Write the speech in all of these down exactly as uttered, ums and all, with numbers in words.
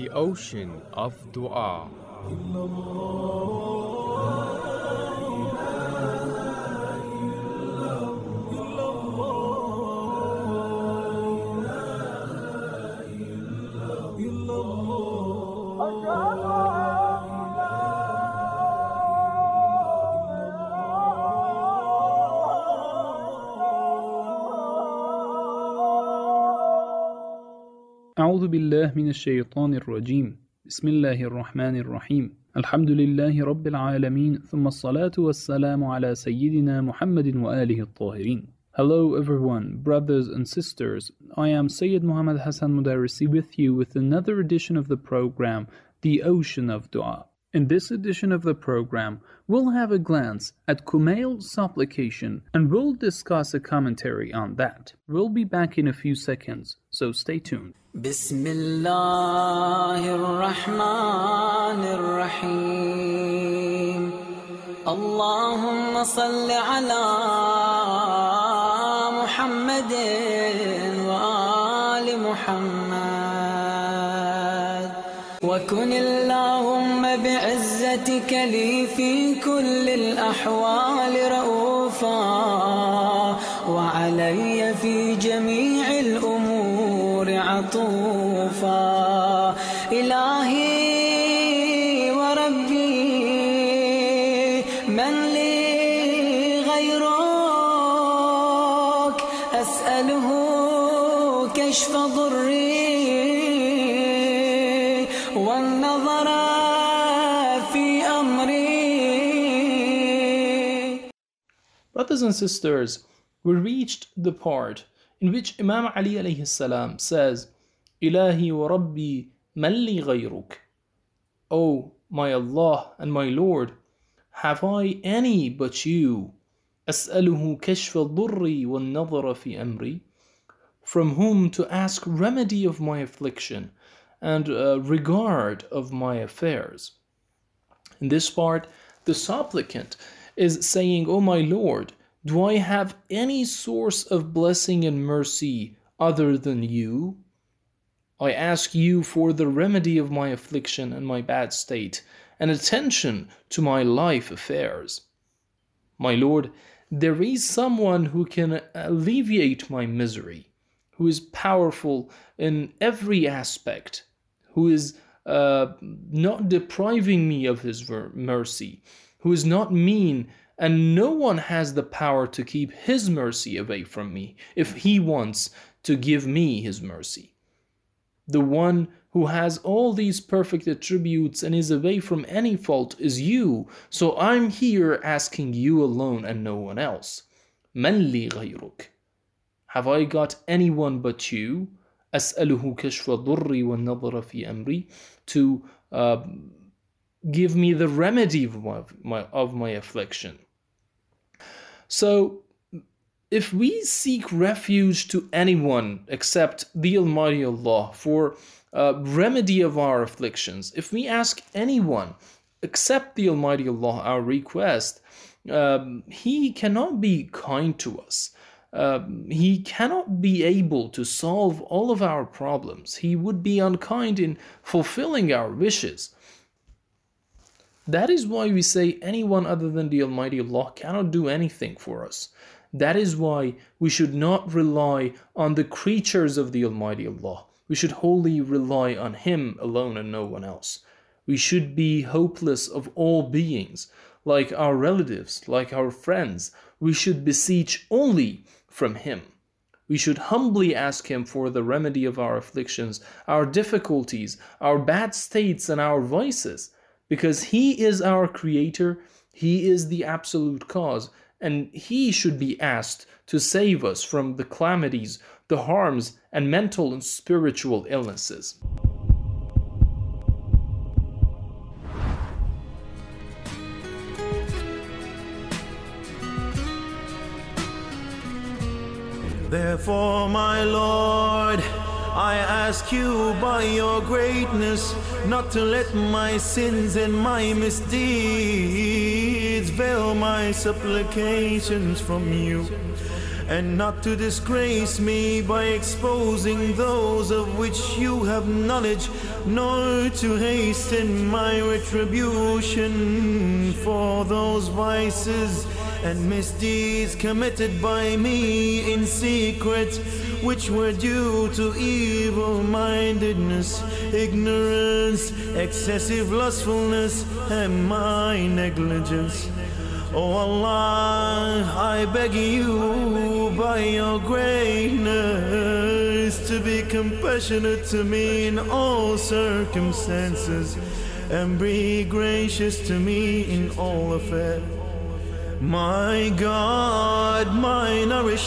the ocean of dua. أعوذ بالله من الشيطان الرجيم بسم الله الرحمن الرحيم الحمد لله رب العالمين ثم الصلاة والسلام على سيدنا محمد وآله الطاهرين. Hello everyone, brothers and sisters. I am Sayyid Muhammad Hassan Mudarrisi with you with another edition of the program, The Ocean of Dua. In this edition of the program, we'll have a glance at Kumail's supplication and we'll discuss a commentary on that. We'll be back in a few seconds, so stay tuned. Bismillahir-Rahmanir-Rahim. Allahumma salli ala Muhammadin wa ali Muhammad. Wa kun Allahumma bi'izzatika li fi kulli al-ahwal ra'ufa wa alayya fi jami'i al-umur عطوفا إلهي وربي من لي غيرك أسأله كشف ضري والنظر في أمري. Brothers and sisters, we reached the part in which Imam Ali alayhi salam says, Ilahi wa Rabbi man li ghayruk. Oh, my Allah and my Lord, have I any but you? As'aluhu kashfa dhurri wal nadhara fi amri. From whom to ask remedy of my affliction and uh, regard of my affairs. In this part, the supplicant is saying, Oh my Lord, do I have any source of blessing and mercy other than you? I ask you for the remedy of my affliction and my bad state, and attention to my life affairs. My Lord, there is someone who can alleviate my misery, who is powerful in every aspect, who is uh, not depriving me of his mercy, who is not mean, and no one has the power to keep his mercy away from me if he wants to give me his mercy. The one who has all these perfect attributes and is away from any fault is you, so I'm here asking you alone and no one else. Man li ghayruk. Have I got anyone but you? As'aluhu kashfa dhurri wa nadhara fi amri. To uh, give me the remedy of my, my, of my affliction. So, if we seek refuge to anyone except the Almighty Allah for uh, remedy of our afflictions, if we ask anyone except the Almighty Allah our request, um, He cannot be kind to us. Uh, he cannot be able to solve all of our problems. He would be unkind in fulfilling our wishes. That is why we say anyone other than the Almighty Allah cannot do anything for us. That is why we should not rely on the creatures of the Almighty Allah. We should wholly rely on Him alone and no one else. We should be hopeless of all beings, like our relatives, like our friends. We should beseech only from Him. We should humbly ask Him for the remedy of our afflictions, our difficulties, our bad states, and our vices. Because He is our Creator, He is the absolute cause, and He should be asked to save us from the calamities, the harms, and mental and spiritual illnesses. Therefore, my Lord, I ask you by your greatness not to let my sins and my misdeeds misdeeds veil my supplications from you, and not to disgrace me by exposing those of which you have knowledge, nor to hasten my retribution for those vices and misdeeds committed by me in secret, which were due to evil-mindedness, ignorance, excessive lustfulness, and my negligence. O Allah, I beg you by your greatness to be compassionate to me in all circumstances, and be gracious to me in all affairs. My God, my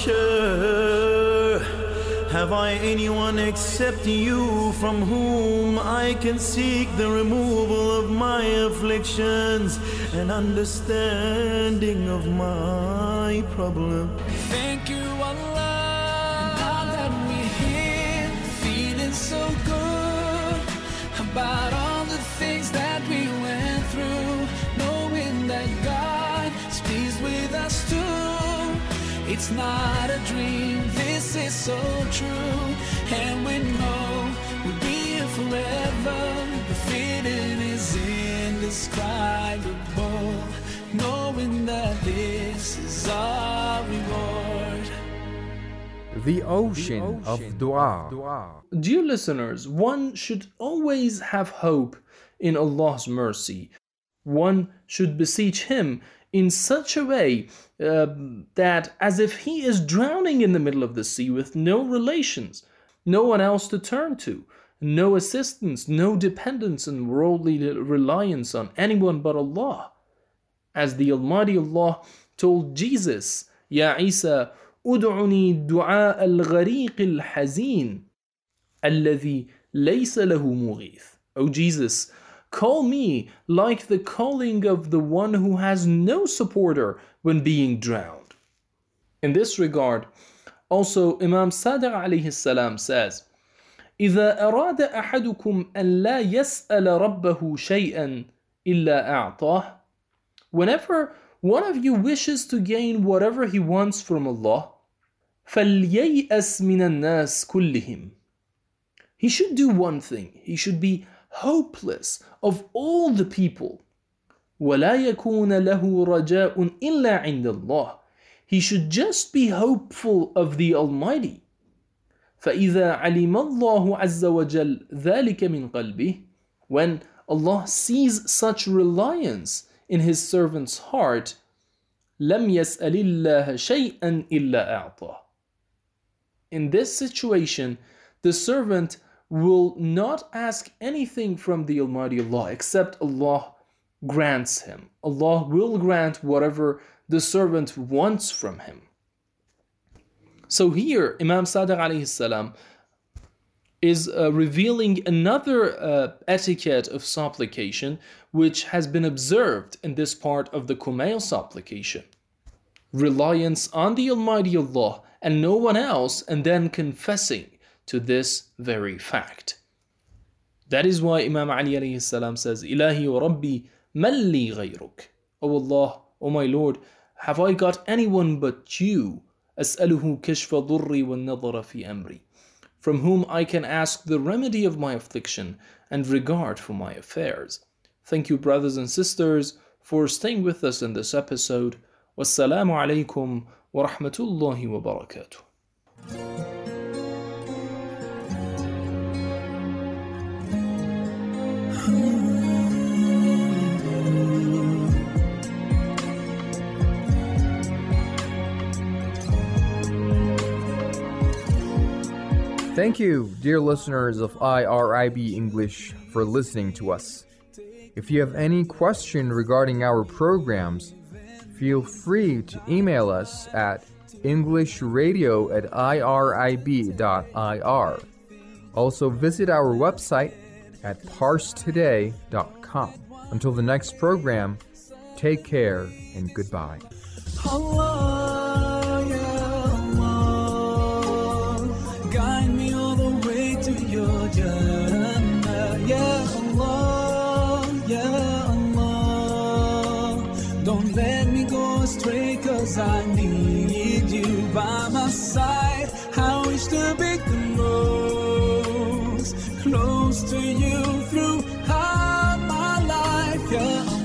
nourisher, have I anyone except you from whom I can seek the removal of my afflictions and understanding of my problem? Thank you, Allah, now that we're here, feeling so good about all the things that we went through, knowing that God is pleased with us too. It's not a dream, this is so true, and we know we'll be here forever. The feeling is indescribable, knowing that this is our reward. The ocean of dua. Dear listeners, one should always have hope in Allah's mercy. One should beseech Him in such a way uh, that as if he is drowning in the middle of the sea with no relations, no one else to turn to, no assistance, no dependence and worldly reliance on anyone but Allah. As the Almighty Allah told Jesus, Ya Isa, ud'uni du'a al-ghariq al-hazin, alladhi laysa lahu mughith. O Jesus, call me like the calling of the one who has no supporter when being drowned. In this regard, also Imam Sadiq alayhi salam says, إذا أراد أحدكم أن لا يسأل ربه شيئا إلا أعطاه. Whenever one of you wishes to gain whatever he wants from Allah, فلييأس من الناس كلهم. He should do one thing. He should be hopeless of all the people. ولا يكون له رجاء إلا عند الله. He should just be hopeful of the Almighty. فإذا علم الله عز وجل ذلك من قلبه. When Allah sees such reliance in His servant's heart, لم يسأل الله شيئا إلا أعطاه. In this situation, the servant will not ask anything from the Almighty Allah except Allah grants him. Allah will grant whatever the servant wants from him. So here, Imam Sadiq alayhi salam is uh, revealing another uh, etiquette of supplication which has been observed in this part of the Kumail supplication. Reliance on the Almighty Allah and no one else, and then confessing to this very fact. That is why Imam Ali alayhi salam says, Ilahi wa Rabbi man li ghayruk. O Allah, O my Lord, have I got anyone but you? As'aluhu kashfa dhurri wa nadhara fi amri. From whom I can ask the remedy of my affliction and regard for my affairs. Thank you, brothers and sisters, for staying with us in this episode. Wassalamu alaikum wa rahmatullahi wa barakatuh. Thank you, dear listeners of I R I B English, for listening to us. If you have any question regarding our programs, feel free to email us at englishradio at irib.ir. Also visit our website at parstoday dot com. Until the next program, take care and goodbye. Allah, ya Allah, guide me all the way to your Jannah. Ya Allah, ya Allah, don't let my side. I wish to be the most close to you throughout my life. Yeah.